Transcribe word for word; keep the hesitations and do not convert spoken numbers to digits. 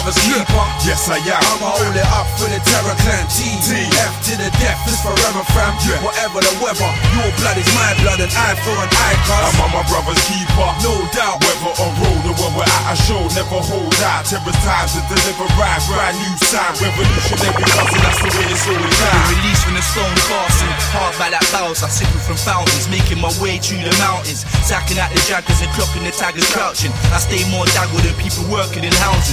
brother's keeper. Yes, I am. I'ma hold it up for the Terror Clan T. T. F to the death is forever, fam. Yeah. Whatever the weather, your blood is my blood, and eye for an eye, cuz I'm on my brother's keeper. no doubt. Whether on road or when we're at a show, never hold out. Terror's time to deliver right, brand new sound. Revolutionary cousin, that's the way it's always out. Released from the stone castle, hard by like barrels, I sipping from fountains, making my way through the mountains, sacking out the jackers and clocking the tigers crouching. I stay more daggled than people working in houses.